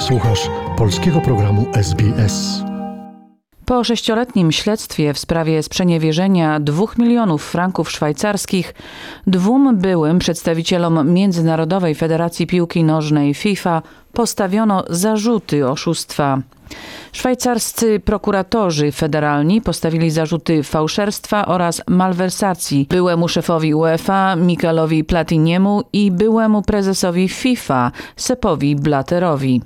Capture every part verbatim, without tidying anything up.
Słuchasz polskiego programu S B S. Po sześcioletnim śledztwie w sprawie sprzeniewierzenia dwóch milionów franków szwajcarskich dwóm byłym przedstawicielom Międzynarodowej Federacji Piłki Nożnej FIFA postawiono zarzuty oszustwa. Szwajcarscy prokuratorzy federalni postawili zarzuty fałszerstwa oraz malwersacji byłemu szefowi UEFA Michelowi Platiniemu i byłemu prezesowi FIFA Seppowi Blatterowi.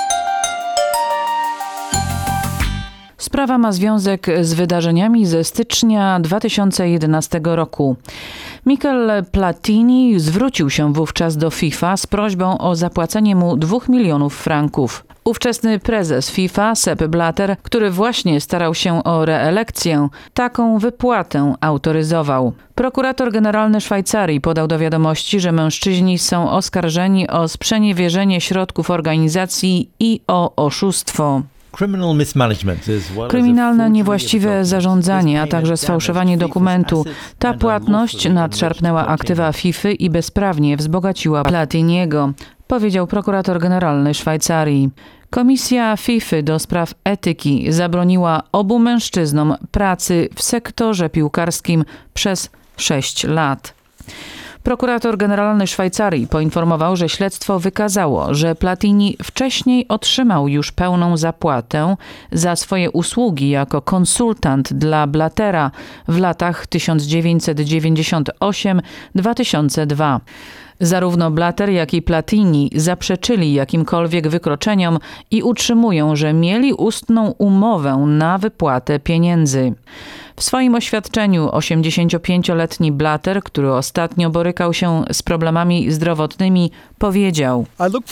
Sprawa ma związek z wydarzeniami ze stycznia dwa tysiące jedenastego roku. Michel Platini zwrócił się wówczas do FIFA z prośbą o zapłacenie mu dwóch milionów franków. Ówczesny prezes FIFA, Sepp Blatter, który właśnie starał się o reelekcję, taką wypłatę autoryzował. Prokurator generalny Szwajcarii podał do wiadomości, że mężczyźni są oskarżeni o sprzeniewierzenie środków organizacji i o oszustwo. Kryminalne niewłaściwe zarządzanie, a także sfałszowanie dokumentu. Ta płatność nadszarpnęła aktywa FIFA i bezprawnie wzbogaciła Platiniego, powiedział prokurator generalny Szwajcarii. Komisja FIFA do spraw etyki zabroniła obu mężczyznom pracy w sektorze piłkarskim przez sześć lat. Prokurator generalny Szwajcarii poinformował, że śledztwo wykazało, że Platini wcześniej otrzymał już pełną zapłatę za swoje usługi jako konsultant dla Blattera w latach tysiąc dziewięćset dziewięćdziesiątym ósmym do dwa tysiące drugiego. Zarówno Blatter, jak i Platini zaprzeczyli jakimkolwiek wykroczeniom i utrzymują, że mieli ustną umowę na wypłatę pieniędzy. W swoim oświadczeniu osiemdziesięciopięcioletni Blatter, który ostatnio borykał się z problemami zdrowotnymi, powiedział: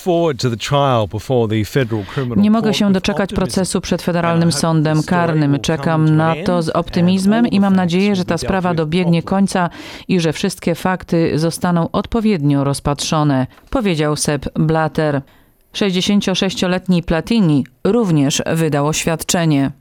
Nie mogę się doczekać procesu przed Federalnym Sądem Karnym. Czekam na to z optymizmem i mam nadzieję, że ta sprawa dobiegnie końca i że wszystkie fakty zostaną odpowiednio rozpatrzone, powiedział Sepp Blatter. sześćdziesięciosześcioletni Platini również wydał oświadczenie.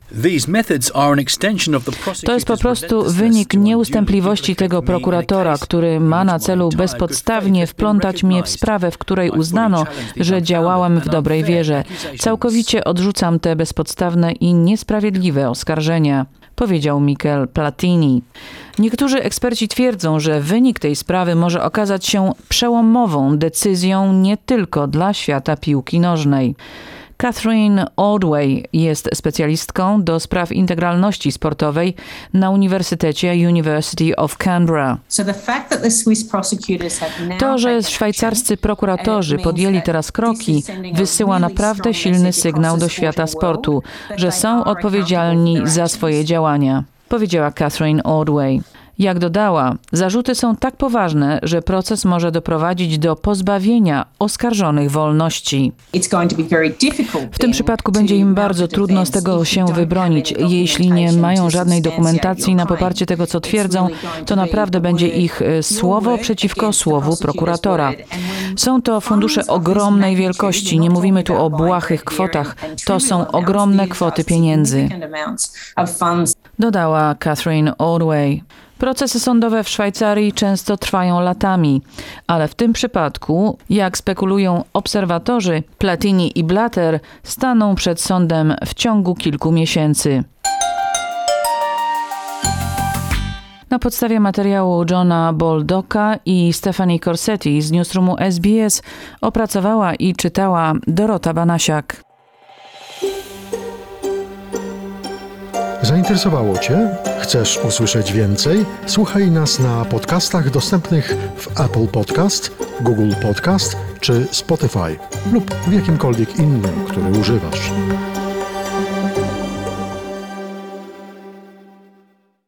To jest po prostu wynik nieustępliwości tego prokuratora, który ma na celu bezpodstawnie wplątać mnie w sprawę, w której uznano, że działałem w dobrej wierze. Całkowicie odrzucam te bezpodstawne i niesprawiedliwe oskarżenia, powiedział Michel Platini. Niektórzy eksperci twierdzą, że wynik tej sprawy może okazać się przełomową decyzją nie tylko dla świata piłki nożnej. Catherine Ordway jest specjalistką do spraw integralności sportowej na Uniwersytecie University of Canberra. To, że szwajcarscy prokuratorzy podjęli teraz kroki, wysyła naprawdę silny sygnał do świata sportu, że są odpowiedzialni za swoje działania, powiedziała Catherine Ordway. Jak dodała, zarzuty są tak poważne, że proces może doprowadzić do pozbawienia oskarżonych wolności. W tym przypadku będzie im bardzo trudno z tego się wybronić. Jeśli nie mają żadnej dokumentacji na poparcie tego, co twierdzą, to naprawdę będzie ich słowo przeciwko słowu prokuratora. Są to fundusze ogromnej wielkości. Nie mówimy tu o błahych kwotach. To są ogromne kwoty pieniędzy, dodała Catherine Ordway. Procesy sądowe w Szwajcarii często trwają latami, ale w tym przypadku, jak spekulują obserwatorzy, Platini i Blatter staną przed sądem w ciągu kilku miesięcy. Na podstawie materiału Johna Boldocka i Stephanie Corsetti z newsroomu S B S opracowała i czytała Dorota Banasiak. Zainteresowało Cię? Chcesz usłyszeć więcej? Słuchaj nas na podcastach dostępnych w Apple Podcast, Google Podcast czy Spotify lub w jakimkolwiek innym, który używasz.